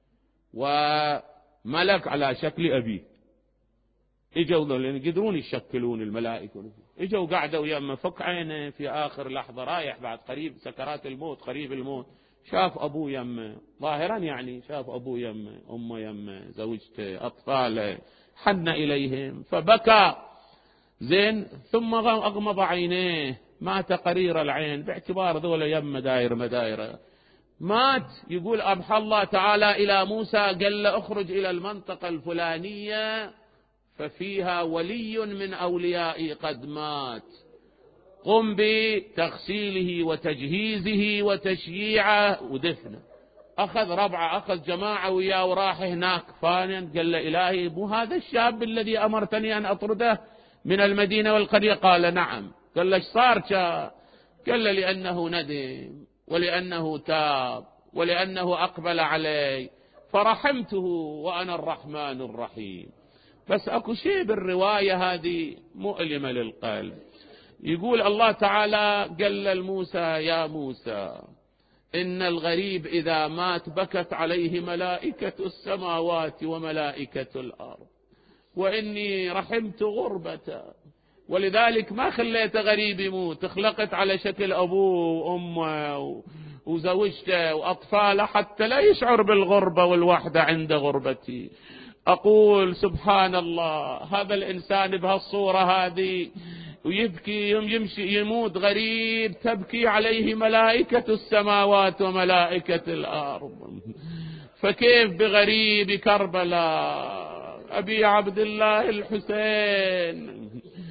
وملك على شكل أبي. إجوا لأن يقدرون يشكلون الملائكة، إجوا قاعدوا يما، فك عينه في آخر لحظة، رايح بعد قريب سكرات الموت، قريب الموت، شاف أبوه يما ظاهرا، يعني شاف أبوه يما، أمه يما، زوجته، أطفاله، حن إليهم فبكى. زين، ثم أغمض عينيه، مات قرير العين، باعتبار ذولا يما داير مدايره، مات. يقول أبحى الله تعالى إلى موسى قال له اخرج إلى المنطقة الفلانية ففيها ولي من أوليائي قد مات، قم بتغسيله وتجهيزه وتشييعه ودفنه. أخذ ربعه، أخذ جماعة وياه وراح هناك فانا. قال له إلهي مو هذا الشاب الذي أمرتني أن أطرده من المدينة والقرية؟ قال نعم. قال له ايش صار؟ قال له لأنه ندم، ولأنه تاب، ولأنه أقبل علي فرحمته، وأنا الرحمن الرحيم. بس أكو شيء بالرواية هذه مؤلمة للقلب. يقول الله تعالى قال لموسى يا موسى إن الغريب إذا مات بكت عليه ملائكة السماوات وملائكة الأرض، وإني رحمت غربته، ولذلك ما خليت غريب يموت، خلقت على شكل أبوه وأمه وزوجته وأطفاله حتى لا يشعر بالغربة والوحدة عند غربتي. أقول سبحان الله، هذا الإنسان بهالصورة هذه ويبكي يوم يمشي يموت غريب، تبكي عليه ملائكة السماوات وملائكة الأرض، فكيف بغريب كربلاء أبي عبد الله الحسين؟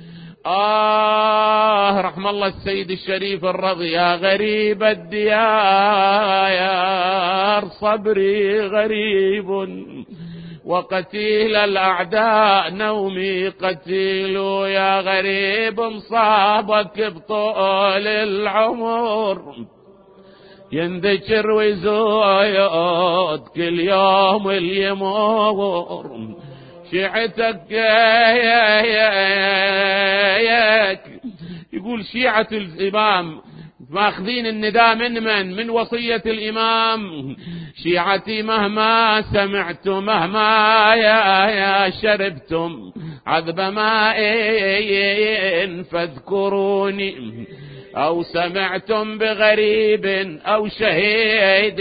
رحم الله السيد الشريف الرضي: يا غريب الديار صبري غريب، وقتيل الأعداء نومي قتيل، يا غريب صابك بطول العمر ينذكر ويزود كل يوم اللي يمر، شيعتك يقول شيعة الإمام ماخذين النداء من وصية الإمام: شيعتي مهما سمعتم مهما يا شربتم عذب ماء فاذكروني، أو سمعتم بغريب أو شهيد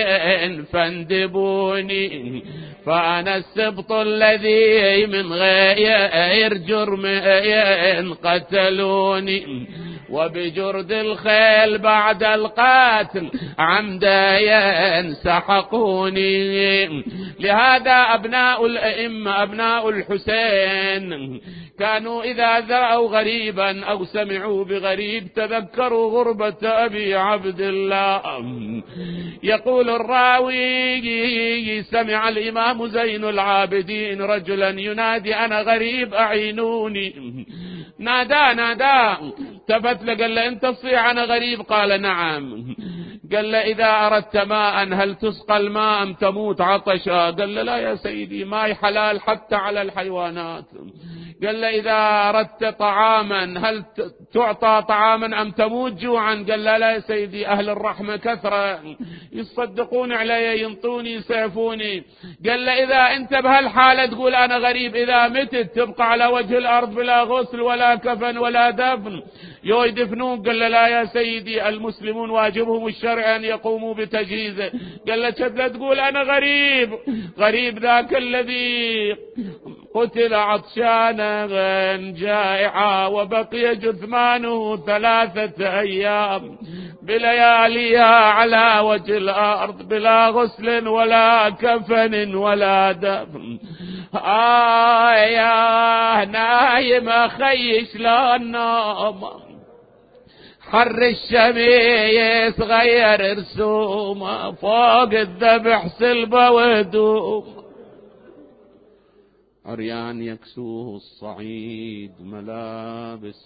فاندبوني، فأنا السبط الذي من غير جرم قتلوني، وبجرد الخيل بعد القاتل عمدا سحقوني. لهذا أبناء الأئمة أبناء الحسين كانوا إذا ذرأوا غريبا أو سمعوا بغريب تذكروا غربة أبي عبد الله. يقول الراوي: سمع الإمام زين العابدين رجلا ينادي: أنا غريب أعينوني. نادى التفت له قال له: أنت تصيح أنا غريب؟ قال: نعم. قال له: إذا أردت ماء هل تسقى الماء أم تموت عطشا؟ قال له: لا يا سيدي، ماء حلال حتى على الحيوانات. قال له: إذا أردت طعاما هل تعطى طعاما أم تموت جوعا؟ قال له: لا يا سيدي، أهل الرحمة كثرة يصدقون علي ينطوني يسيفوني. قال له: إذا أنت بهالحالة تقول أنا غريب، إذا متت تبقى على وجه الأرض بلا غسل ولا كفن ولا دفن يدفنون؟ قال له: لا يا سيدي، المسلمون واجبهم الشرع أن يقوموا بتجهيزه. قال له: شد تقول أنا غريب ذاك الذي قتل عطشانا جائعا وبقي جثمانه 3 أيام بلياليها على وجه الأرض بلا غسل ولا كفن ولا دفن. يا نايم خيش لا النوم، حر الشميس غير رسومه، فوق الذبح سلبه وهدوم، عريان يكسوه الصعيد ملابس